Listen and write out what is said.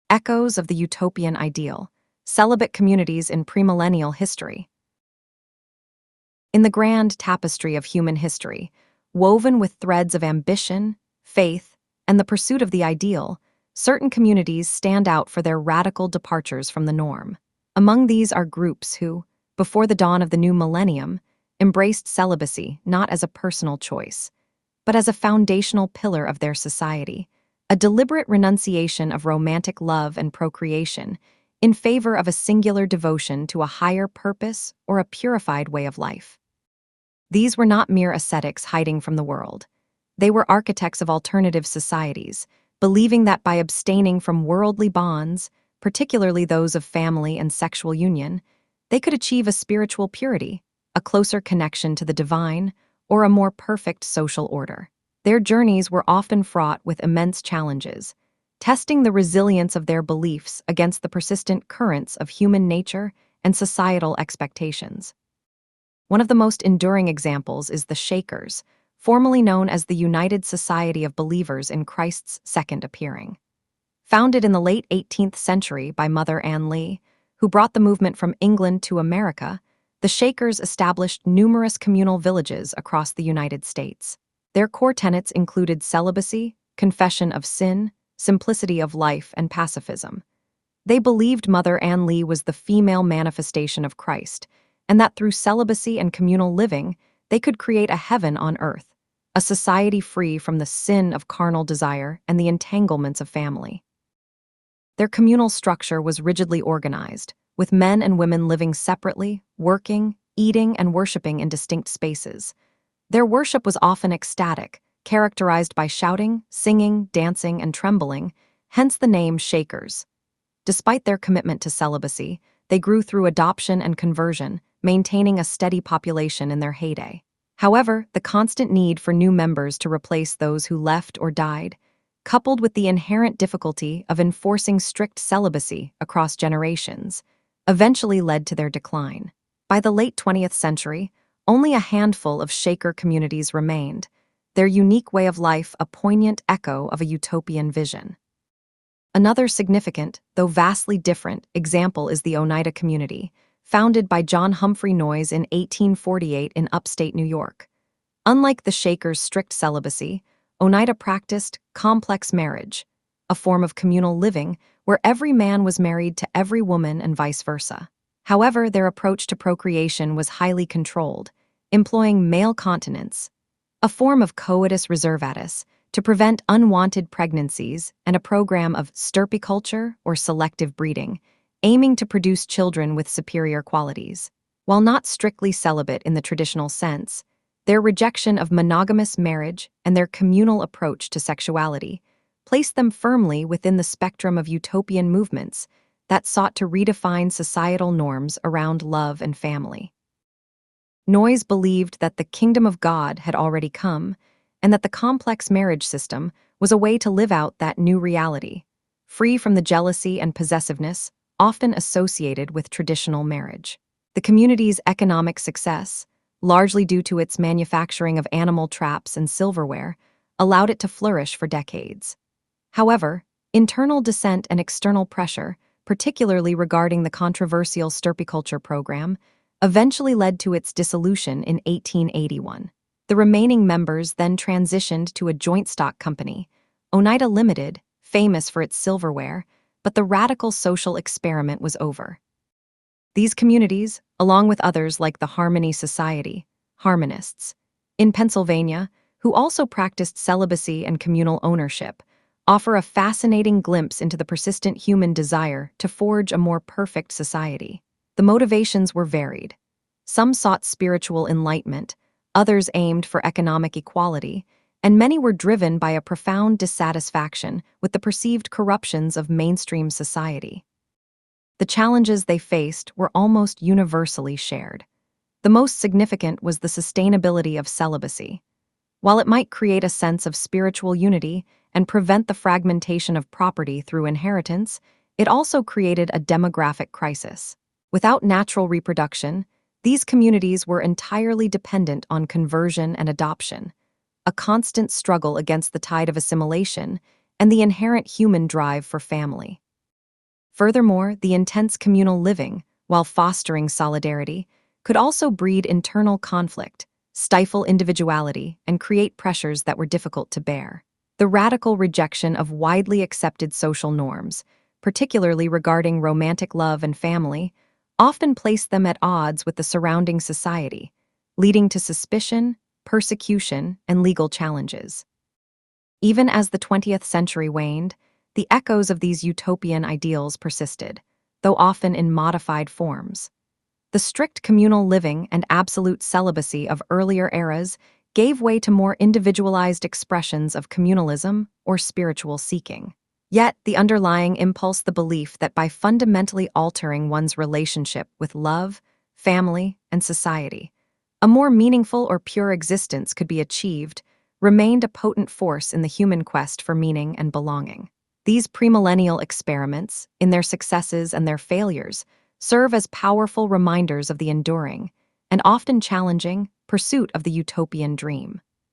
Echoes of the Utopian Ideal, Celibate Communities in Premillennial History. In the grand tapestry of human history, woven with threads of ambition, faith, and the pursuit of the ideal, certain communities stand out for their radical departures from the norm. Among these are groups who, before the dawn of the new millennium, embraced celibacy not as a personal choice, but as a foundational pillar of their society, a deliberate renunciation of romantic love and procreation in favor of a singular devotion to a higher purpose or a purified way of life. These were not mere ascetics hiding from the world. They were architects of alternative societies, believing that by abstaining from worldly bonds, particularly those of family and sexual union, they could achieve a spiritual purity, a closer connection to the divine, or a more perfect social order. Their journeys were often fraught with immense challenges, testing the resilience of their beliefs against the persistent currents of human nature and societal expectations. One of the most enduring examples is the Shakers, formerly known as the United Society of Believers in Christ's Second Appearing. Founded in the late 18th century by Mother Ann Lee, who brought the movement from England to America, the Shakers established numerous communal villages across the United States. Their core tenets included celibacy, confession of sin, simplicity of life, and pacifism. They believed Mother Ann Lee was the female manifestation of Christ, and that through celibacy and communal living, they could create a heaven on earth, a society free from the sin of carnal desire and the entanglements of family. Their communal structure was rigidly organized, with men and women living separately, working, eating, and worshiping in distinct spaces. Their worship was often ecstatic, characterized by shouting, singing, dancing, and trembling, hence the name Shakers. Despite their commitment to celibacy, they grew through adoption and conversion, maintaining a steady population in their heyday. However, the constant need for new members to replace those who left or died, coupled with the inherent difficulty of enforcing strict celibacy across generations, eventually led to their decline. By the late 20th century, only a handful of Shaker communities remained, their unique way of life a poignant echo of a utopian vision. Another significant, though vastly different, example is the Oneida community, founded by John Humphrey Noyes in 1848 in upstate New York. Unlike the Shakers' strict celibacy, Oneida practiced complex marriage, a form of communal living where every man was married to every woman and vice versa. However, their approach to procreation was highly controlled, employing male continence, a form of coitus reservatus, to prevent unwanted pregnancies, and a program of stirpiculture or selective breeding, aiming to produce children with superior qualities. While not strictly celibate in the traditional sense, their rejection of monogamous marriage and their communal approach to sexuality placed them firmly within the spectrum of utopian movements that sought to redefine societal norms around love and family. Noyes believed that the kingdom of God had already come, and that the complex marriage system was a way to live out that new reality, free from the jealousy and possessiveness often associated with traditional marriage. The community's economic success, largely due to its manufacturing of animal traps and silverware, allowed it to flourish for decades. However, internal dissent and external pressure, particularly regarding the controversial stirpiculture program, eventually led to its dissolution in 1881. The remaining members then transitioned to a joint stock company, Oneida Limited, famous for its silverware, but the radical social experiment was over. These communities, along with others like the Harmony Society, Harmonists, in Pennsylvania, who also practiced celibacy and communal ownership, offer a fascinating glimpse into the persistent human desire to forge a more perfect society. The motivations were varied. Some sought spiritual enlightenment, others aimed for economic equality, and many were driven by a profound dissatisfaction with the perceived corruptions of mainstream society. The challenges they faced were almost universally shared. The most significant was the sustainability of celibacy. While it might create a sense of spiritual unity and prevent the fragmentation of property through inheritance, it also created a demographic crisis. Without natural reproduction, these communities were entirely dependent on conversion and adoption, a constant struggle against the tide of assimilation and the inherent human drive for family. Furthermore, the intense communal living, while fostering solidarity, could also breed internal conflict, stifle individuality, and create pressures that were difficult to bear. The radical rejection of widely accepted social norms, particularly regarding romantic love and family, often placed them at odds with the surrounding society, leading to suspicion, persecution, and legal challenges. Even as the 20th century waned, the echoes of these utopian ideals persisted, though often in modified forms. The strict communal living and absolute celibacy of earlier eras gave way to more individualized expressions of communalism or spiritual seeking. Yet, the underlying impulse, the belief that by fundamentally altering one's relationship with love, family, and society, a more meaningful or pure existence could be achieved, remained a potent force in the human quest for meaning and belonging. These premillennial experiments, in their successes and their failures, serve as powerful reminders of the enduring, and often challenging, pursuit of the utopian dream.